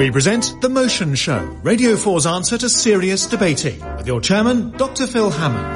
We present The Motion Show, Radio 4's answer to serious debating, with your chairman, Dr. Phil Hammond.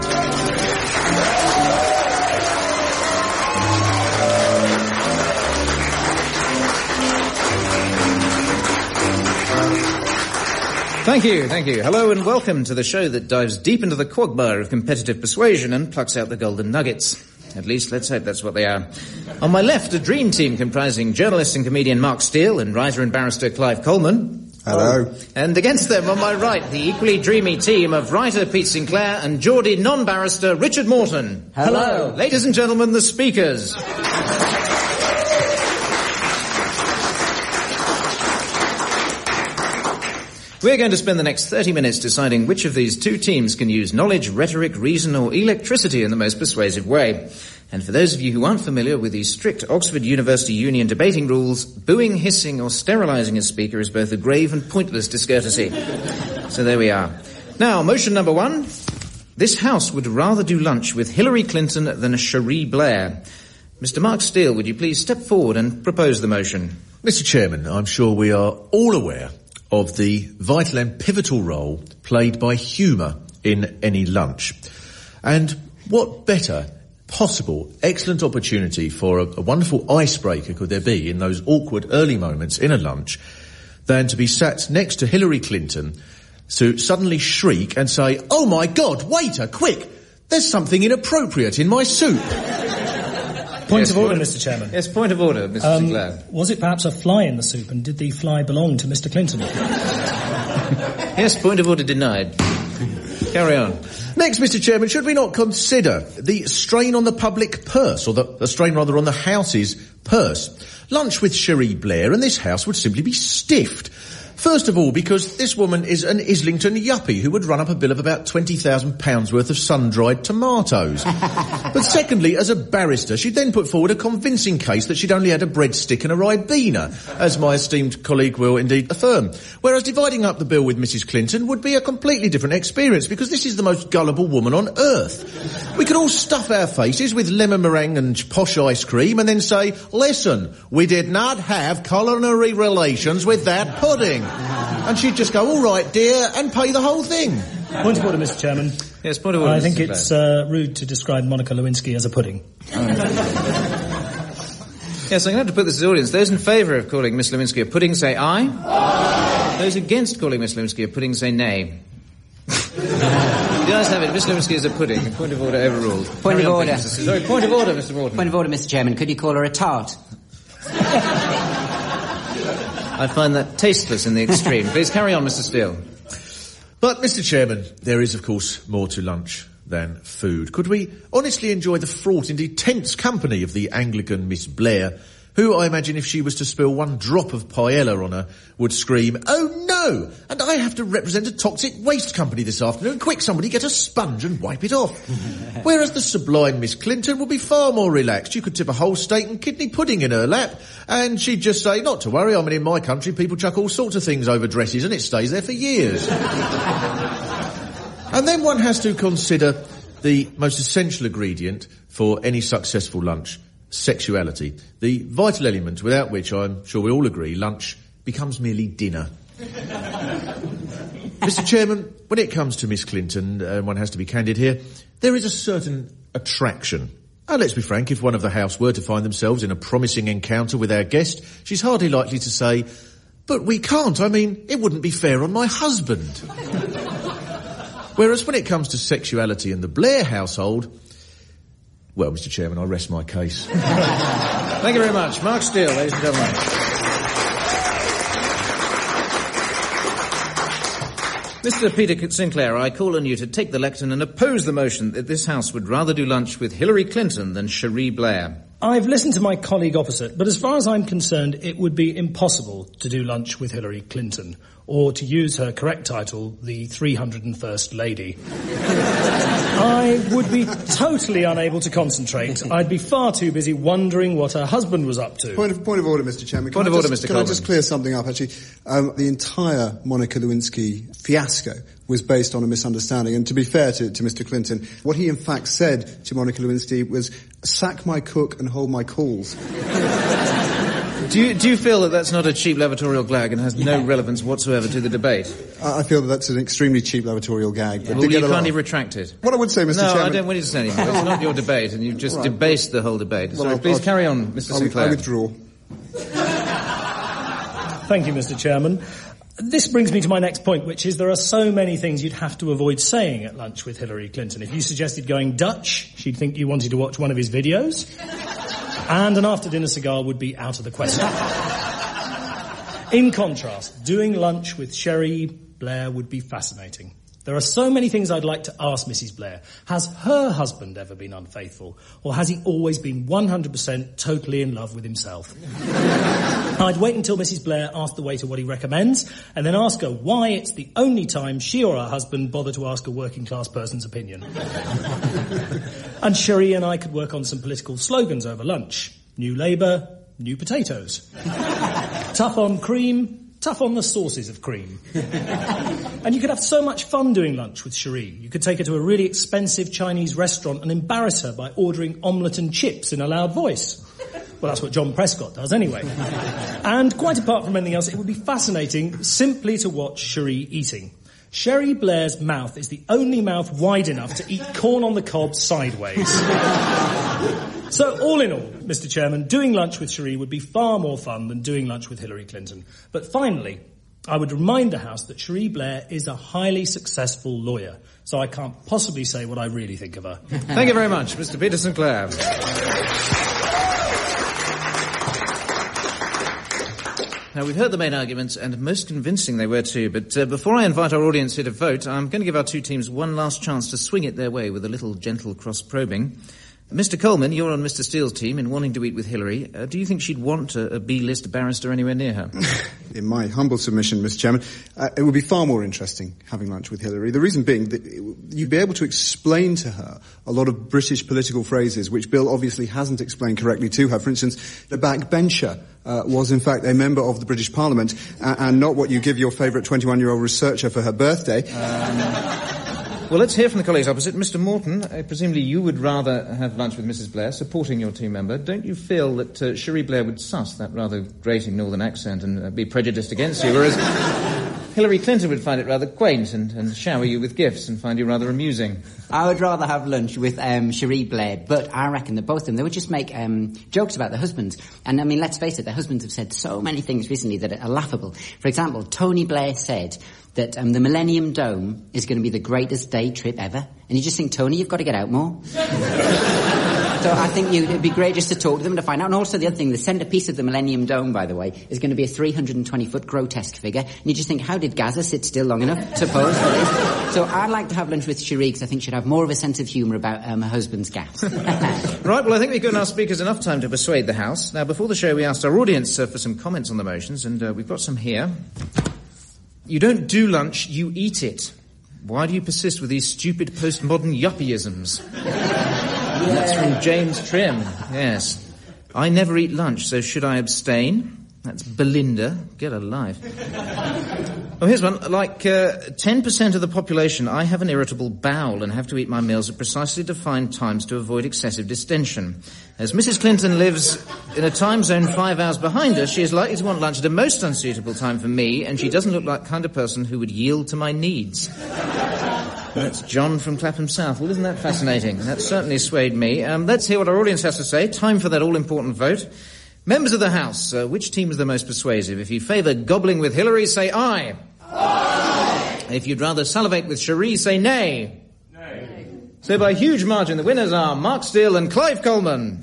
Thank you. Hello and welcome to the show that dives deep into the quagmire of competitive persuasion and plucks out the golden nuggets. At least, let's hope that's what they are. On my left, a dream team comprising journalist and comedian Mark Steele and writer and barrister Clive Coleman. Hello. And against them, on my right, the equally dreamy team of writer Pete Sinclair and Geordie non-barrister Richard Morton. Hello. Ladies and gentlemen, the speakers. We're going to spend the next 30 minutes deciding which of these two teams can use knowledge, rhetoric, reason or electricity in the most persuasive way. And for those of you who aren't familiar with these strict Oxford University Union debating rules, booing, hissing or sterilising a speaker is both a grave and pointless discourtesy. So there we are. Now, motion number one. This House would rather do lunch with Hillary Clinton than Cherie Blair. Mr. Mark Steele, would you please step forward and propose the motion? Mr. Chairman, I'm sure we are all aware of the vital and pivotal role played by humour in any lunch. And what better possible excellent opportunity for a wonderful icebreaker could there be in those awkward early moments in a lunch than to be sat next to Hillary Clinton to suddenly shriek and say, "Oh my God, waiter, quick, there's something inappropriate in my soup." Point of order, Mr. Chairman. Yes, point of order, Mr. Sinclair. Was it perhaps a fly in the soup, and did the fly belong to Mr. Clinton? Yes, point of order denied. Carry on. Next, Mr. Chairman, should we not consider the strain on the public purse, or the strain rather on the House's purse? Lunch with Cherie Blair and this House would simply be stiffed. First of all, because this woman is an Islington yuppie who would run up a bill of about £20,000 worth of sun-dried tomatoes. But secondly, as a barrister, she'd then put forward a convincing case that she'd only had a breadstick and a Ribena, as my esteemed colleague will indeed affirm. Whereas dividing up the bill with Mrs. Clinton would be a completely different experience, because this is the most gullible woman on earth. We could all stuff our faces with lemon meringue and posh ice cream and then say, "Listen, we did not have culinary relations with that pudding." And she'd just go, "All right, dear," and pay the whole thing. Point of order, Mr. Chairman. Yes, point of order. I think it's rude to describe Monica Lewinsky as a pudding. Yes, I'm going to have to put this to the audience. Those in favour of calling Miss Lewinsky a pudding say aye. Aye. Those against calling Miss Lewinsky a pudding say nay. The ayes have it. Miss Lewinsky is a pudding. Point of order overruled. Point of order. Sorry, point of order, Mr. Morton. Point of order, Mr. Chairman. Could you call her a tart? I find that tasteless in the extreme. Please carry on, Mr. Steele. But, Mr. Chairman, there is, of course, more to lunch than food. Could we honestly enjoy the fraught, indeed tense company of the Anglican Miss Blair, who, I imagine, if she was to spill one drop of paella on her, would scream, "Oh no! And I have to represent a toxic waste company this afternoon. Quick, somebody get a sponge and wipe it off." Whereas the sublime Miss Clinton would be far more relaxed. You could tip a whole steak and kidney pudding in her lap, and she'd just say, "Not to worry, I mean, in my country, people chuck all sorts of things over dresses, and it stays there for years." And then one has to consider the most essential ingredient for any successful lunch: sexuality. The vital element without which, I'm sure we all agree, lunch becomes merely dinner. Mr. Chairman, when it comes to Miss Clinton, one has to be candid here, there is a certain attraction. And let's be frank, if one of the House were to find themselves in a promising encounter with our guest, she's hardly likely to say, "But we can't, I mean, it wouldn't be fair on my husband." Whereas when it comes to sexuality in the Blair household, well, Mr. Chairman, I rest my case. Thank you very much. Mark Steele, ladies and gentlemen. Mr. Peter Sinclair, I call on you to take the lectern and oppose the motion that this House would rather do lunch with Hillary Clinton than Cherie Blair. I've listened to my colleague opposite, but as far as I'm concerned, it would be impossible to do lunch with Hillary Clinton, or to use her correct title, the 301st Lady. I would be totally unable to concentrate. I'd be far too busy wondering what her husband was up to. Point of order, Mr. Chairman. Can I just clear something up, actually? The entire Monica Lewinsky fiasco was based on a misunderstanding. And to be fair to Mr. Clinton, what he in fact said to Monica Lewinsky was, "Sack my cook and hold my calls." Do you feel that that's not a cheap lavatorial gag and has no relevance whatsoever to the debate? I feel that that's an extremely cheap lavatorial gag. But Will you kindly retract it? What I would say, Mr. Chairman... No, I don't want you to say anything. It's not your debate, and you've just debased the whole debate. Well, Sorry, please carry on, Mr. Sinclair. I withdraw. Thank you, Mr. Chairman. This brings me to my next point, which is there are so many things you'd have to avoid saying at lunch with Hillary Clinton. If you suggested going Dutch, she'd think you wanted to watch one of his videos. And an after-dinner cigar would be out of the question. In contrast, doing lunch with Cherie Blair would be fascinating. There are so many things I'd like to ask Mrs. Blair. Has her husband ever been unfaithful? Or has he always been 100% totally in love with himself? I'd wait until Mrs. Blair asked the waiter what he recommends, and then ask her why it's the only time she or her husband bother to ask a working-class person's opinion. And Cherie and I could work on some political slogans over lunch. New Labour, new potatoes. Tough on cream, tough on the sources of cream. And you could have so much fun doing lunch with Cherie. You could take her to a really expensive Chinese restaurant and embarrass her by ordering omelette and chips in a loud voice. Well, that's what John Prescott does anyway. And quite apart from anything else, it would be fascinating simply to watch Cherie eating. Cherie Blair's mouth is the only mouth wide enough to eat corn on the cob sideways. So, all in all, Mr. Chairman, doing lunch with Cherie would be far more fun than doing lunch with Hillary Clinton. But finally, I would remind the House that Cherie Blair is a highly successful lawyer, so I can't possibly say what I really think of her. Thank you very much, Mr. Peter Sinclair. Now, we've heard the main arguments, and most convincing they were too, but before I invite our audience here to vote, I'm going to give our two teams one last chance to swing it their way with a little gentle cross-probing. Mr. Coleman, you're on Mr. Steele's team in wanting to eat with Hillary. Do you think she'd want a B-list barrister anywhere near her? In my humble submission, Mr. Chairman, it would be far more interesting having lunch with Hillary. The reason being that you'd be able to explain to her a lot of British political phrases, which Bill obviously hasn't explained correctly to her. For instance, the backbencher was in fact a member of the British Parliament, and not what you give your favourite 21-year-old researcher for her birthday. Well, let's hear from the colleagues opposite. Mr. Morton, presumably you would rather have lunch with Mrs. Blair, supporting your team member. Don't you feel that Cherie Blair would suss that rather grating northern accent and be prejudiced against you, whereas Hillary Clinton would find it rather quaint and shower you with gifts and find you rather amusing? I would rather have lunch with Cherie Blair, but I reckon that both of them, they would just make jokes about their husbands. And, I mean, let's face it, their husbands have said so many things recently that are laughable. For example, Tony Blair said that the Millennium Dome is going to be the greatest day trip ever. And you just think, Tony, you've got to get out more. So I think it'd be great just to talk to them to find out. And also the other thing, the centrepiece of the Millennium Dome, by the way, is going to be a 320-foot grotesque figure. And you just think, how did Gaza sit still long enough to pose for this? So I'd like to have lunch with Cherie, because I think she'd have more of a sense of humour about her husband's gas. Right, well, I think we've given our speakers enough time to persuade the House. Now, before the show, we asked our audience for some comments on the motions, and we've got some here. You don't do lunch, you eat it. Why do you persist with these stupid postmodern yuppieisms? That's from James Trim. Yes. I never eat lunch, so should I abstain? That's Belinda. Get a life. Oh, here's one. Like 10% of the population, I have an irritable bowel and have to eat my meals at precisely defined times to avoid excessive distension. As Mrs. Clinton lives in a time zone 5 hours behind us, she is likely to want lunch at a most unsuitable time for me, and she doesn't look like the kind of person who would yield to my needs. That's John from Clapham South. Well, isn't that fascinating? That certainly swayed me. Let's hear what our audience has to say. Time for that all-important vote. Members of the House, which team is the most persuasive? If you favour gobbling with Hillary, say aye. Aye. If you'd rather salivate with Cherie, say nay. Nay. So by huge margin, the winners are Mark Steele and Clive Coleman.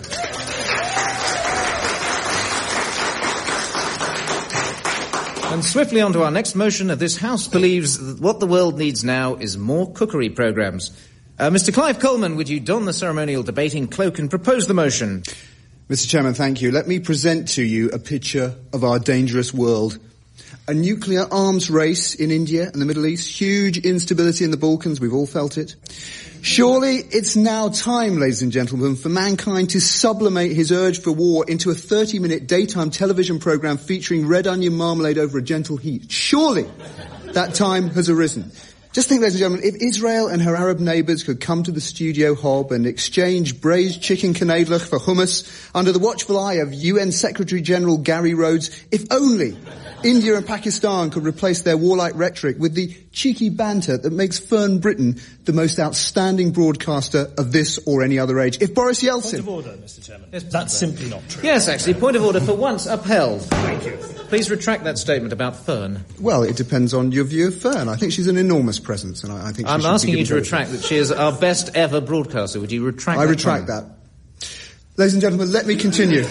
And swiftly on to our next motion. This House believes that what the world needs now is more cookery programmes. Mr. Clive Coleman, would you don the ceremonial debating cloak and propose the motion? Mr. Chairman, thank you. Let me present to you a picture of our dangerous world. A nuclear arms race in India and the Middle East, huge instability in the Balkans, we've all felt it. Surely it's now time, ladies and gentlemen, for mankind to sublimate his urge for war into a 30-minute daytime television programme featuring red onion marmalade over a gentle heat. Surely that time has arisen. Just think, ladies and gentlemen, if Israel and her Arab neighbours could come to the Studio Hob and exchange braised chicken kneidlach for hummus under the watchful eye of UN Secretary-General Gary Rhodes, if only India and Pakistan could replace their warlike rhetoric with the cheeky banter that makes Fern Britain the most outstanding broadcaster of this or any other age. If Boris Yeltsin... Point of order, Mr. Chairman. Yes, that's simply not true. Yes, actually, point of order for once upheld. Thank you. Please retract that statement about Fern. Well, it depends on your view of Fern. I think she's an enormous presence, and I think she I'm should asking be you to given retract that she is our best ever broadcaster. Would you retract that? I retract that. Ladies and gentlemen, let me continue.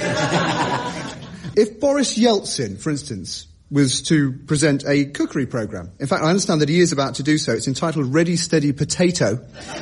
If Boris Yeltsin, for instance, was to present a cookery programme. In fact, I understand that he is about to do so. It's entitled Ready, Steady, Potato.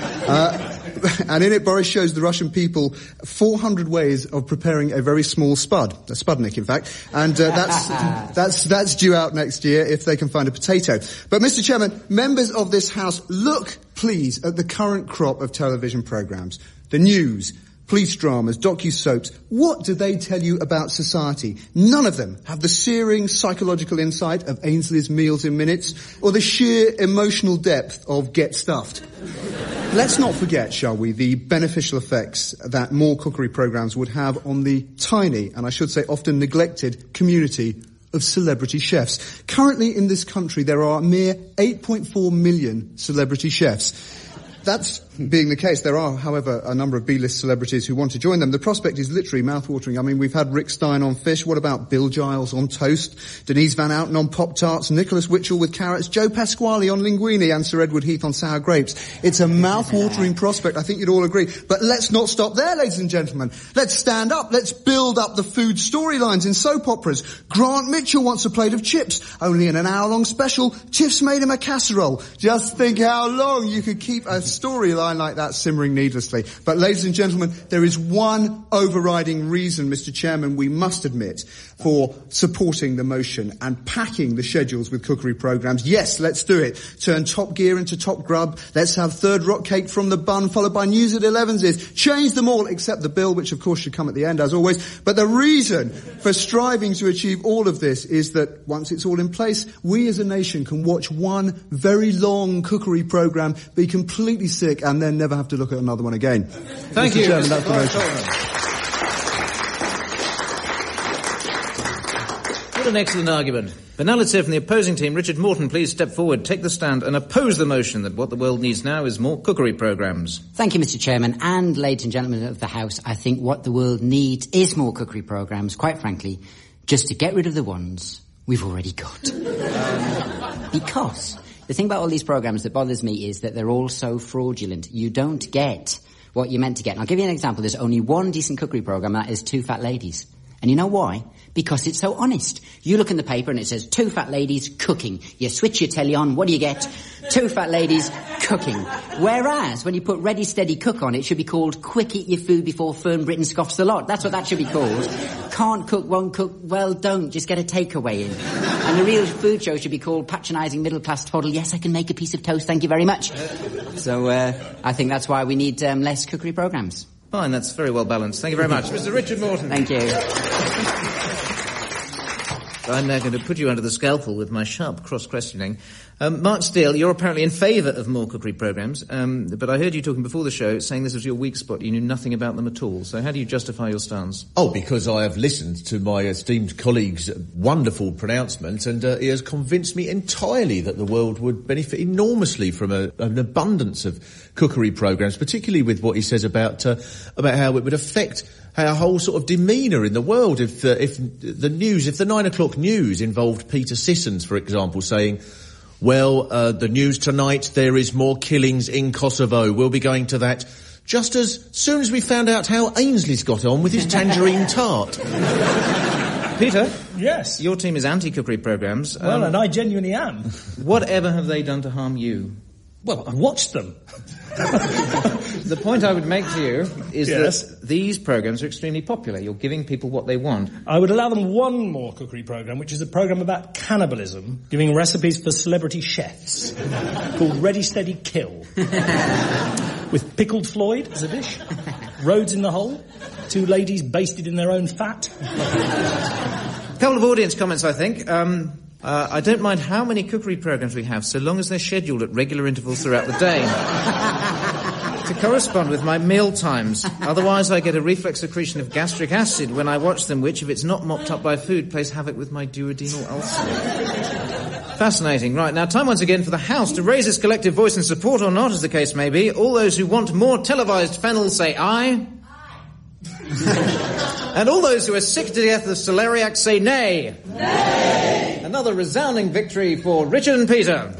And in it, Boris shows the Russian people 400 ways of preparing a very small spud. A spudnik, in fact. And that's due out next year if they can find a potato. But, Mr. Chairman, members of this House, look, please, at the current crop of television programmes. The news, police dramas, docu-soaps. What do they tell you about society? None of them have the searing psychological insight of Ainsley's Meals in Minutes or the sheer emotional depth of Get Stuffed. Let's not forget, shall we, the beneficial effects that more cookery programmes would have on the tiny, and I should say often neglected, community of celebrity chefs. Currently in this country there are a mere 8.4 million celebrity chefs. That's being the case. There are, however, a number of B-list celebrities who want to join them. The prospect is literally mouth-watering. I mean, we've had Rick Stein on fish. What about Bill Giles on toast? Denise Van Outen on Pop-Tarts? Nicholas Witchell with carrots? Joe Pasquale on linguine? And Sir Edward Heath on sour grapes? It's a mouth-watering prospect. I think you'd all agree. But let's not stop there, ladies and gentlemen. Let's stand up. Let's build up the food storylines in soap operas. Grant Mitchell wants a plate of chips. Only in an hour-long special, Tiff's made him a casserole. Just think how long you could keep a storyline like that simmering needlessly. But ladies and gentlemen, there is one overriding reason, Mr. Chairman, we must admit, for supporting the motion and packing the schedules with cookery programmes. Yes, let's do it. Turn Top Gear into Top Grub. Let's have Third Rock Cake from the Bun, followed by News at 11's. Change them all, except the bill, which of course should come at the end, as always. But the reason for striving to achieve all of this is that once it's all in place, we as a nation can watch one very long cookery programme, be completely sick, and then never have to look at another one again. Thank you, Chairman, that's the motion. What an excellent argument. But now let's hear from the opposing team. Richard Morton, please step forward, take the stand and oppose the motion that what the world needs now is more cookery programmes. Thank you, Mr. Chairman, and ladies and gentlemen of the House. I think what the world needs is more cookery programmes, quite frankly, just to get rid of the ones we've already got. Because the thing about all these programmes that bothers me is that they're all so fraudulent. You don't get what you're meant to get. And I'll give you an example. There's only one decent cookery programme, that is Two Fat Ladies. And you know why? Because it's so honest. You look in the paper and it says, Two Fat Ladies cooking. You switch your telly on, what do you get? Two Fat Ladies cooking. Whereas, when you put Ready, Steady, Cook on, it should be called Quick Eat Your Food Before Fern Britain Scoffs the Lot. That's what that should be called. Can't cook, won't cook, well, don't. Just get a takeaway in. And the real food show should be called Patronising Middle-Class Twaddle. Yes, I can make a piece of toast, thank you very much. So, I think that's why we need less cookery programmes. Fine, that's very well balanced. Thank you very much. Mr. Richard Morton. Thank you. I'm now going to put you under the scalpel with my sharp cross-questioning. Mark Steele, you're apparently in favour of more cookery programmes, but I heard you talking before the show saying this was your weak spot. You knew nothing about them at all. So how do you justify your stance? Oh, because I have listened to my esteemed colleague's wonderful pronouncement, and he has convinced me entirely that the world would benefit enormously from an abundance of cookery programmes, particularly with what he says about how it would affect our whole sort of demeanour in the world if the 9 o'clock news involved Peter Sissons, for example, saying, well, the news tonight, there is more killings in Kosovo. We'll be going to that just as soon as we found out how Ainsley's got on with his tangerine tart. Peter? Yes? Your team is anti-cookery programmes. Well, and I genuinely am. Whatever have they done to harm you? Well, I've watched them. The point I would make to you is Yes. that these programmes are extremely popular. You're giving people what they want. I would allow them one more cookery programme, which is a programme about cannibalism, giving recipes for celebrity chefs, called Ready, Steady, Kill. With pickled Floyd as a dish, Rhodes in the hole, two ladies basted in their own fat. A couple of audience comments, I think. I don't mind how many cookery programmes we have, so long as they're scheduled at regular intervals throughout the day. To correspond with my meal times. Otherwise, I get a reflex secretion of gastric acid when I watch them, which, if it's not mopped up by food, plays havoc with my duodenal ulcer. Fascinating. Right, now time once again for the House to raise its collective voice in support or not, as the case may be. All those who want more televised fennel say aye. And all those who are sick to death of celeriac say nay. Nay! Another resounding victory for Richard and Peter.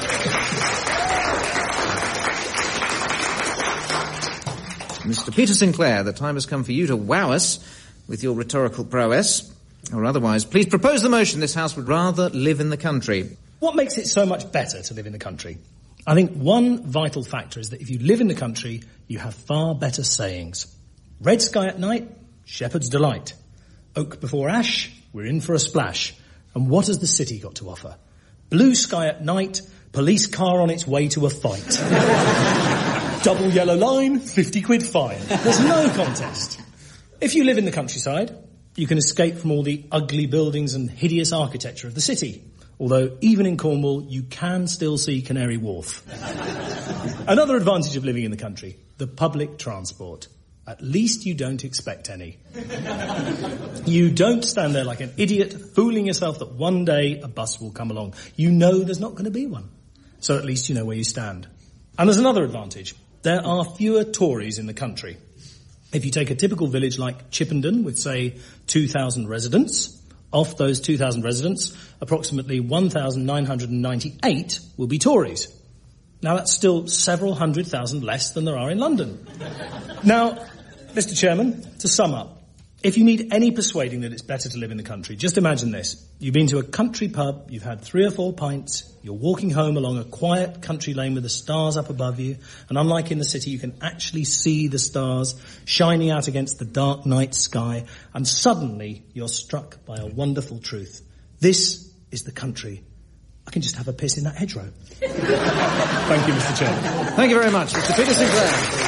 Mr. Peter Sinclair, the time has come for you to wow us with your rhetorical prowess. Or otherwise, please propose the motion this House would rather live in the country. What makes it so much better to live in the country? I think one vital factor is that if you live in the country, you have far better sayings. Red sky at night, shepherd's delight. Oak before ash, we're in for a splash. And what has the city got to offer? Blue sky at night, police car on its way to a fight. Double yellow line, 50 quid fine. There's no contest. If you live in the countryside, you can escape from all the ugly buildings and hideous architecture of the city. Although, even in Cornwall, you can still see Canary Wharf. Another advantage of living in the country, the public transport. At least you don't expect any. You don't stand there like an idiot, fooling yourself that one day a bus will come along. You know there's not going to be one. So at least you know where you stand. And there's another advantage. There are fewer Tories in the country. If you take a typical village like Chippenden with, say, 2,000 residents, of those 2,000 residents, approximately 1,998 will be Tories. Now, that's still several 100,000 less than there are in London. Now, Mr. Chairman, to sum up, if you need any persuading that it's better to live in the country, just imagine this. You've been to a country pub, you've had 3 or 4 pints, you're walking home along a quiet country lane with the stars up above you, and unlike in the city, you can actually see the stars shining out against the dark night sky, and suddenly you're struck by a wonderful truth. This is the country. I can just have a piss in that hedgerow. Thank you, Mr. Chairman. Thank you very much, Mr. Peter Sinclair.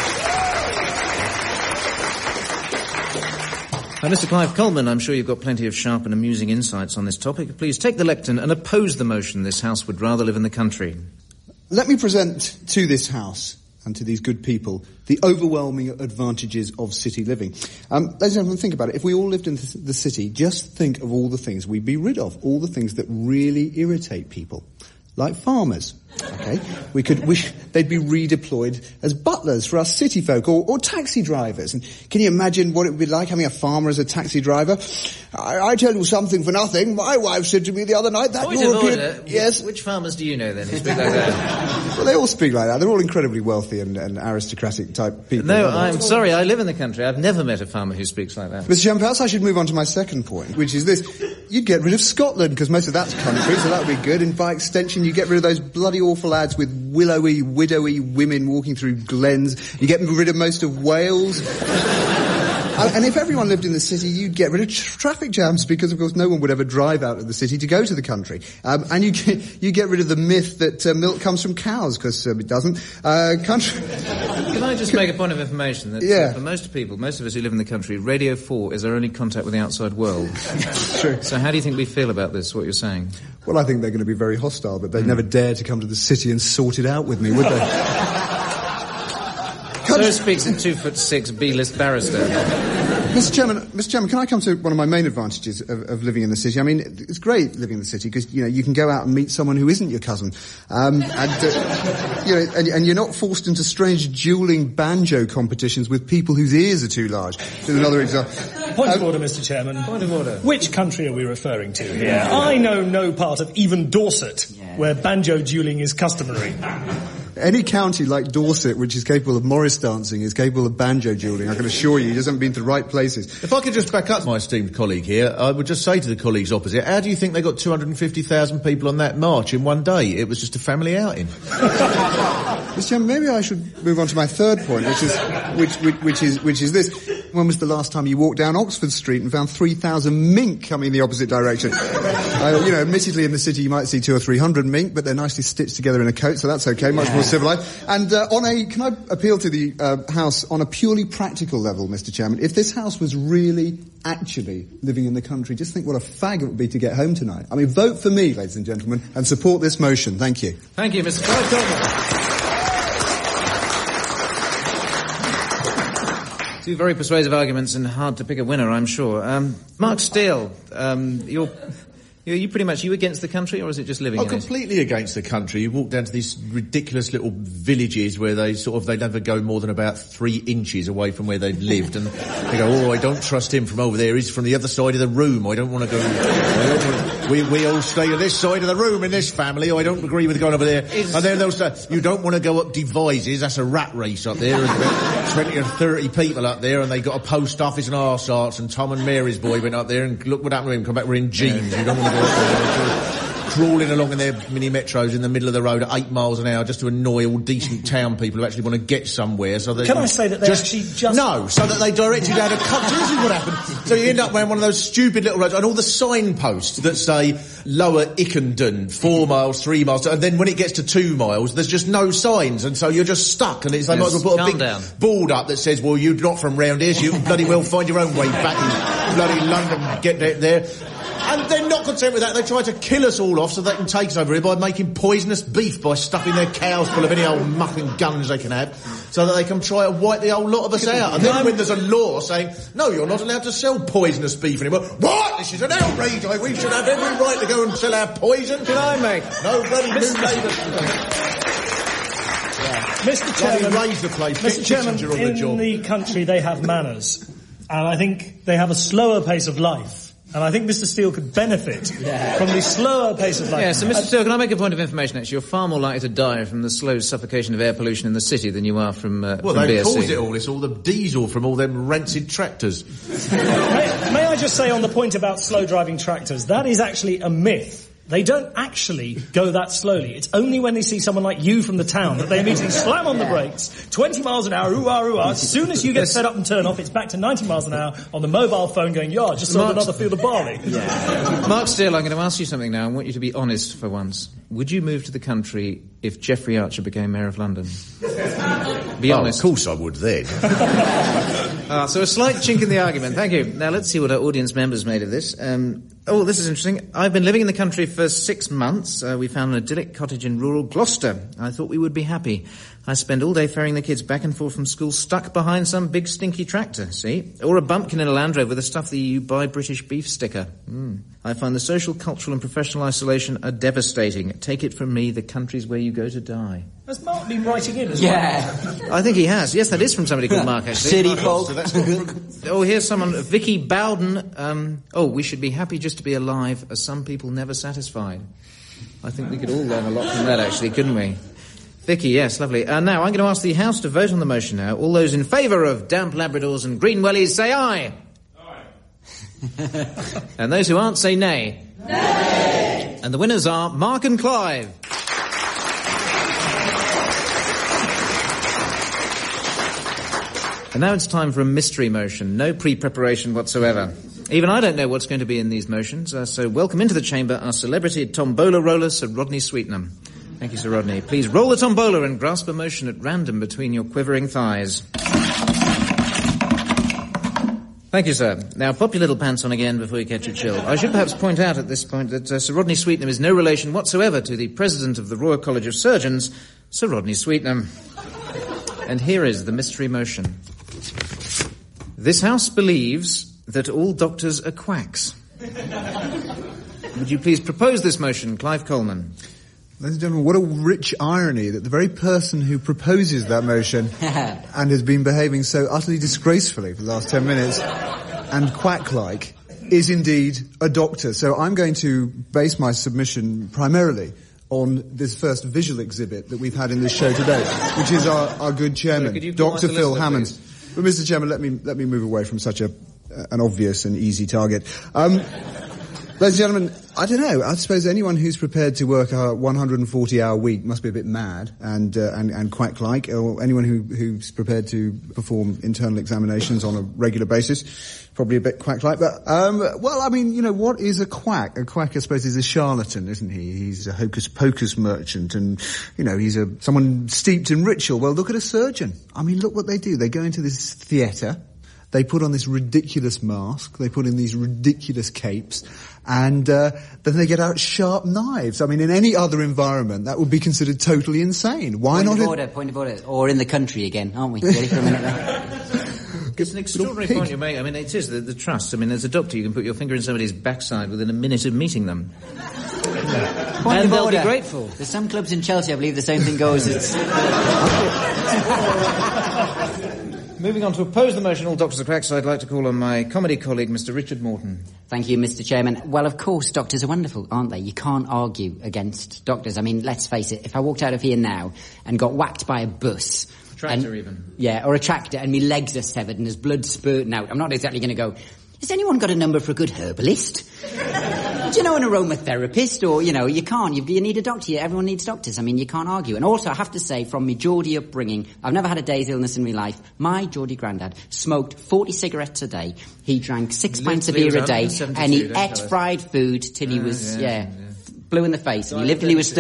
Now, Mr. Clive Coleman, I'm sure you've got plenty of sharp and amusing insights on this topic. Please take the lectern and oppose the motion this House would rather live in the country. Let me present to this House and to these good people the overwhelming advantages of city living. Ladies and gentlemen, think about it. If we all lived in the city, just think of all the things we'd be rid of, all the things that really irritate people. Like farmers, okay? They'd be redeployed as butlers for us city folk or taxi drivers. And can you imagine what it would be like having a farmer as a taxi driver? I tell you something for nothing. My wife said to me the other night that European... Yes? Which farmers do you know then who speak like that? Well, they all speak like that. They're all incredibly wealthy and aristocratic type people. No, I'm sorry, I live in the country. I've never met a farmer who speaks like that. Mr. Chairman, perhaps I should move on to my second point, which is this. You'd get rid of Scotland, because most of that's country, so that would be good. And by extension, you get rid of those bloody awful ads with willowy, widowy women walking through glens. You get rid of most of Wales. And if everyone lived in the city, you'd get rid of traffic jams, because, of course, no one would ever drive out of the city to go to the country. And you get rid of the myth that milk comes from cows, because it doesn't. Can I just make a point of information that for most people, most of us who live in the country, Radio 4 is our only contact with the outside world. True. So how do you think we feel about this, what you're saying? Well, I think they're going to be very hostile, but they'd never dare to come to the city and sort it out with me, would they? So speaks a 2'6" B-list barrister. Mr. Chairman, can I come to one of my main advantages of living in the city? I mean, it's great living in the city because, you can go out and meet someone who isn't your cousin. And you're not forced into strange dueling banjo competitions with people whose ears are too large. There's another example. Point of order, Mr. Chairman. Point of order. Which country are we referring to here? I know no part of even Dorset where banjo dueling is customary. Any county like Dorset, which is capable of Morris dancing, is capable of banjo dueling. I can assure you, you just haven't been to the right places. If I could just back up my esteemed colleague here, I would just say to the colleagues opposite, how do you think they got 250,000 people on that march in one day? It was just a family outing. Mr. Chairman, maybe I should move on to my third point, which is this. When was the last time you walked down Oxford Street and found 3,000 mink coming in the opposite direction? Admittedly in the city you might see 200 or 300 mink, but they're nicely stitched together in a coat, so that's okay, much more civilised. And can I appeal to the House on a purely practical level, Mr. Chairman? If this House was really, actually living in the country, just think what a fag it would be to get home tonight. I mean, vote for me, ladies and gentlemen, and support this motion. Thank you. Thank you, Mr. Clive Coleman. Two very persuasive arguments and hard to pick a winner, I'm sure. Mark Steele, you pretty much, you against the country, or is it just living in it? Completely against the country. You walk down to these ridiculous little villages where they never go more than about 3 inches away from where they lived, and they go, I don't trust him from over there, he's from the other side of the room, I don't want to go... We all stay on this side of the room in this family, I don't agree with going over there. And then they'll say, you don't want to go up Devizes, that's a rat race up there, and 20 or 30 people up there, and they got a post office and arse arts, and Tom and Mary's boy went up there, and look what happened to him, come back wearing jeans, you don't want to go up there. Crawling along in their mini metros in the middle of the road at 8 miles an hour just to annoy all decent town people who actually want to get somewhere. So can I say that they actually just... No, so that they direct you down a cut. This is what happened. So you end up around one of those stupid little roads and all the signposts that say Lower Ickenden, 4 miles, 3 miles, and then when it gets to 2 miles, there's just no signs, and so you're just stuck, and they might as well put a big board up that says, well, you're not from round here, so you can bloody well find your own way back in bloody London, get there. And they're not content with that. They try to kill us all off so they can take us over here by making poisonous beef, by stuffing their cows full of any old muck and guns they can have, so that they can try to wipe the whole lot of us out. And then when there's a law saying, no, you're not allowed to sell poisonous beef anymore. What? This is an outrage. We should have every right to go and sell our poison. Can I make? No bloody new Labour. Mr. Chairman, raise the place. Mr. Chairman, in the country they have manners, and I think they have a slower pace of life. And I think Mr. Steele could benefit from the slower pace of life. Yeah, so Mr. Steele, can I make a point of information, actually? You're far more likely to die from the slow suffocation of air pollution in the city than you are from BSE. Well, they cause it all. It's all the diesel from all them rancid tractors. May I just say on the point about slow-driving tractors, that is actually a myth. They don't actually go that slowly. It's only when they see someone like you from the town that they immediately slam on the brakes, 20 miles an hour, ooh-ah, ooh-ah. As soon as you get set up and turn off, it's back to 90 miles an hour on the mobile phone going, just sold another field of barley. Yeah. Mark Steele, I'm going to ask you something now. I want you to be honest for once. Would you move to the country if Geoffrey Archer became Mayor of London? Be honest. Of course I would then. So a slight chink in the argument. Thank you. Now let's see what our audience members made of this. This is interesting. I've been living in the country for 6 months. We found an idyllic cottage in rural Gloucester. I thought we would be happy. I spend all day ferrying the kids back and forth from school stuck behind some big stinky tractor, see? Or a bumpkin in a Land Rover with the stuff that you buy British beef sticker. I find the social, cultural and professional isolation are devastating. Take it from me, the country's where you go to die. Has Mark been writing in as well? Yeah. I think he has. Yes, that is from somebody called Mark, actually. City folk. Here's someone, Vicky Bowden. We should be happy just to be alive, as some people never satisfied. I think we could all learn a lot from that, actually, couldn't we? Vicky, yes, lovely. Now, I'm going to ask the House to vote on the motion now. All those in favour of damp Labradors and green wellies, say aye. Aye. And those who aren't, say nay. Nay. And the winners are Mark and Clive. And now it's time for a mystery motion. No pre-preparation whatsoever. Even I don't know what's going to be in these motions. So welcome into the chamber our celebrity tombola roller, Sir Rodney Sweetnam. Thank you, Sir Rodney. Please roll the tombola and grasp a motion at random between your quivering thighs. Thank you, sir. Now, pop your little pants on again before you catch a chill. I should perhaps point out at this point that Sir Rodney Sweetnam is no relation whatsoever to the President of the Royal College of Surgeons, Sir Rodney Sweetnam. And here is the mystery motion. This House believes that all doctors are quacks. Would you please propose this motion, Clive Coleman? Ladies and gentlemen, what a rich irony that the very person who proposes that motion and has been behaving so utterly disgracefully for the last 10 minutes and quack-like is indeed a doctor. So I'm going to base my submission primarily on this first visual exhibit that we've had in this show today, which is our good chairman, Dr. Phil Hammond. But Mr. Chairman, let me move away from such an obvious and easy target. Ladies and gentlemen, I don't know. I suppose anyone who's prepared to work a 140-hour week must be a bit mad and quack-like, or anyone who's prepared to perform internal examinations on a regular basis, probably a bit quack-like. But, well, I mean, you know, what is a quack? A quack, I suppose, is a charlatan, isn't he? He's a hocus-pocus merchant and, you know, he's someone steeped in ritual. Well, look at a surgeon. I mean, look what they do. They go into this theatre. They put on this ridiculous mask, they put in these ridiculous capes, and then they get out sharp knives. I mean, in any other environment, that would be considered totally insane. Why not? Point of order. Or in the country again, aren't we? Ready for a minute there? It's an extraordinary point you make. I mean, it is the trust. I mean, as a doctor, you can put your finger in somebody's backside within a minute of meeting them. And they'll be grateful. There's some clubs in Chelsea, I believe the same thing goes. Moving on to oppose the motion, all doctors are quacks, I'd like to call on my comedy colleague, Mr. Richard Morton. Thank you, Mr. Chairman. Well, of course, doctors are wonderful, aren't they? You can't argue against doctors. I mean, let's face it, if I walked out of here now and got whacked by a bus... Tractor even. Yeah, or a tractor, and my legs are severed and there's blood spurting out, I'm not exactly going to go, has anyone got a number for a good herbalist? Do you know an aromatherapist? Or, you know, you can't. You need a doctor. Everyone needs doctors. I mean, you can't argue. And also, I have to say, from my Geordie upbringing, I've never had a day's illness in my life. My Geordie granddad smoked 40 cigarettes a day. He drank 6 pints of beer a day. And he ate fried food till he was, blue in the face. And he lived till he was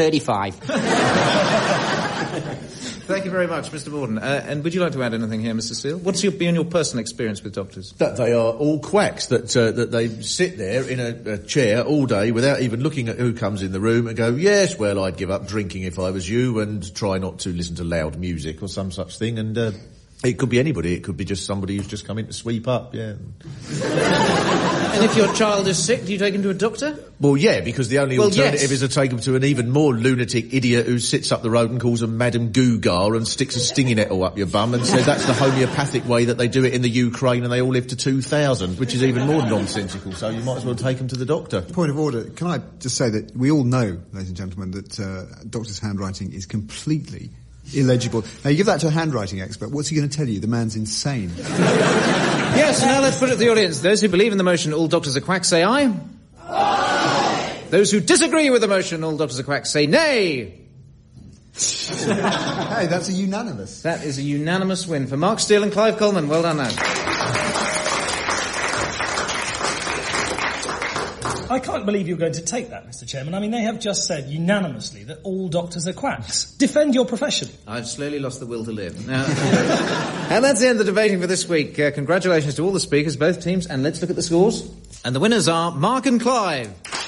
35. Thank you very much, Mr. Morton. And would you like to add anything here, Mr. Steele? What's been your personal experience with doctors? That they are all quacks, that they sit there in a chair all day without even looking at who comes in the room and go, yes, well, I'd give up drinking if I was you, and try not to listen to loud music or some such thing. And it could be anybody. It could be just somebody who's just come in to sweep up, yeah. And if your child is sick, do you take him to a doctor? Well, yeah, because the only alternative is to take him to an even more lunatic idiot who sits up the road and calls them Madame Gugar and sticks a stinging nettle up your bum and says that's the homeopathic way that they do it in the Ukraine and they all live to 2000, which is even more nonsensical, so you might as well take him to the doctor. Point of order. Can I just say that we all know, ladies and gentlemen, that doctors' handwriting is completely illegible. Now, you give that to a handwriting expert, what's he going to tell you? The man's insane. Yes, now let's put it to the audience. Those who believe in the motion, all doctors are quacks, say aye. Aye. Those who disagree with the motion, all doctors are quacks, say nay. Hey, that's a unanimous. That is a unanimous win for Mark Steele and Clive Coleman. Well done, now. I can't believe you're going to take that, Mr. Chairman. I mean, they have just said unanimously that all doctors are quacks. Defend your profession. I've slowly lost the will to live. Now, and that's the end of the debating for this week. Congratulations to all the speakers, both teams, and let's look at the scores. And the winners are Mark and Clive.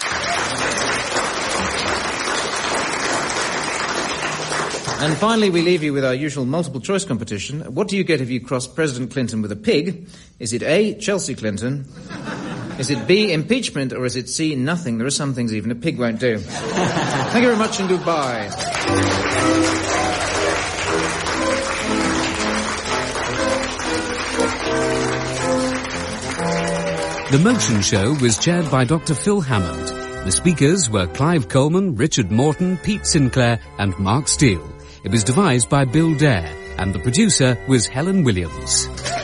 And finally, we leave you with our usual multiple choice competition. What do you get if you cross President Clinton with a pig? Is it A, Chelsea Clinton? Is it B, impeachment, or is it C, nothing? There are some things even a pig won't do. Thank you very much and goodbye. The Motion Show was chaired by Dr. Phil Hammond. The speakers were Clive Coleman, Richard Morton, Pete Sinclair and Mark Steele. It was devised by Bill Dare, and the producer was Helen Williams.